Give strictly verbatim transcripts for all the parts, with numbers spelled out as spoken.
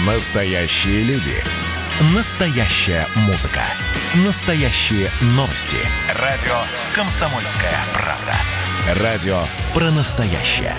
Настоящие люди. Настоящая музыка. Настоящие новости. Радио «Комсомольская правда». Радио про настоящее.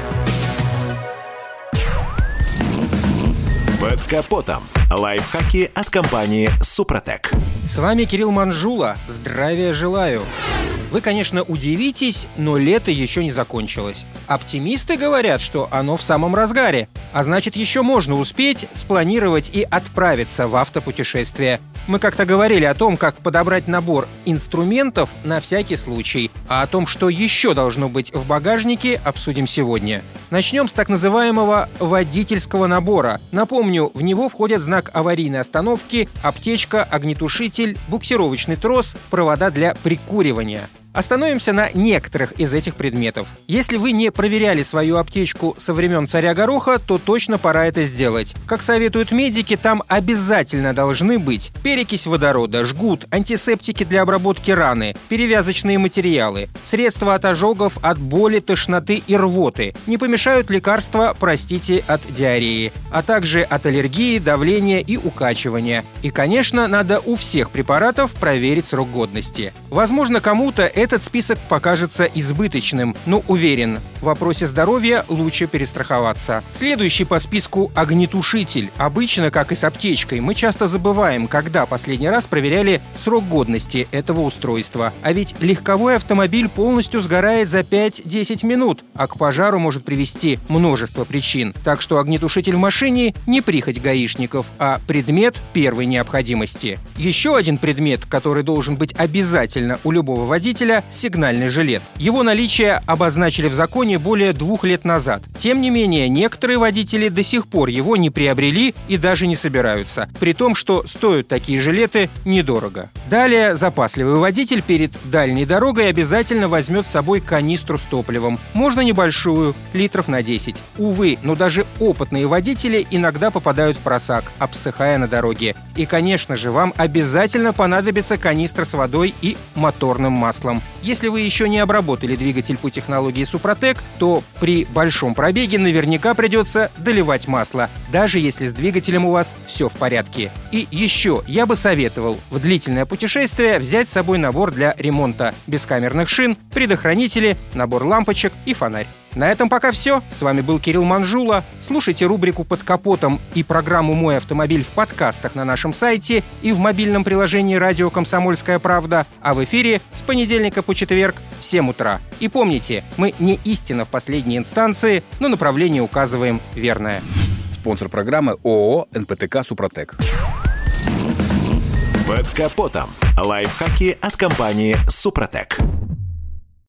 Под капотом. Лайфхаки от компании «Супротек». С вами Кирилл Манжула. Здравия желаю. Вы, конечно, удивитесь, но лето еще не закончилось. Оптимисты говорят, что оно в самом разгаре, а значит, еще можно успеть спланировать и отправиться в автопутешествие. Мы как-то говорили о том, как подобрать набор инструментов на всякий случай, а о том, что еще должно быть в багажнике, обсудим сегодня. Начнем с так называемого водительского набора. Напомню, в него входят знак аварийной остановки, аптечка, огнетушитель, буксировочный трос, провода для прикуривания. Остановимся на некоторых из этих предметов. Если вы не проверяли свою аптечку со времен царя Гороха, то точно пора это сделать. Как советуют медики, там обязательно должны быть перекись водорода, жгут, антисептики для обработки раны, перевязочные материалы, средства от ожогов, от боли, тошноты и рвоты. Не помешают лекарства, простите, от диареи, а также от аллергии, давления и укачивания. И, конечно, надо у всех препаратов проверить срок годности. Возможно, кому-то этот список покажется избыточным, но уверен, в вопросе здоровья лучше перестраховаться. Следующий по списку – огнетушитель. Обычно, как и с аптечкой, мы часто забываем, когда последний раз проверяли срок годности этого устройства. А ведь легковой автомобиль полностью сгорает за пять-десять минут, а к пожару может привести множество причин. Так что огнетушитель в машине – не прихоть гаишников, а предмет первой необходимости. Еще один предмет, который должен быть обязательно у любого водителя – сигнальный жилет. Его наличие обозначили в законе более двух лет назад. Тем не менее, некоторые водители до сих пор его не приобрели и даже не собираются, при том, что стоят такие жилеты недорого. Далее, запасливый водитель перед дальней дорогой обязательно возьмет с собой канистру с топливом. Можно небольшую, литров на десять. Увы, но даже опытные водители иногда попадают в просак, обсыхая на дороге. И, конечно же, вам обязательно понадобится канистра с водой и моторным маслом. Если вы еще не обработали двигатель по технологии Супротек, то при большом пробеге наверняка придется доливать масло, даже если с двигателем у вас все в порядке. И еще я бы советовал в длительное путешествие взять с собой набор для ремонта: бескамерных шин, предохранители, набор лампочек и фонарь. На этом пока все. С вами был Кирилл Манжула. Слушайте рубрику «Под капотом» и программу «Мой автомобиль» в подкастах на нашем сайте и в мобильном приложении «Радио Комсомольская правда», а в эфире с понедельника по четверг в семь утра. И помните, мы не истина в последней инстанции, но направление указываем верное. Спонсор программы ООО «эн пэ тэ ка Супротек». Под капотом. Лайфхаки от компании «Супротек».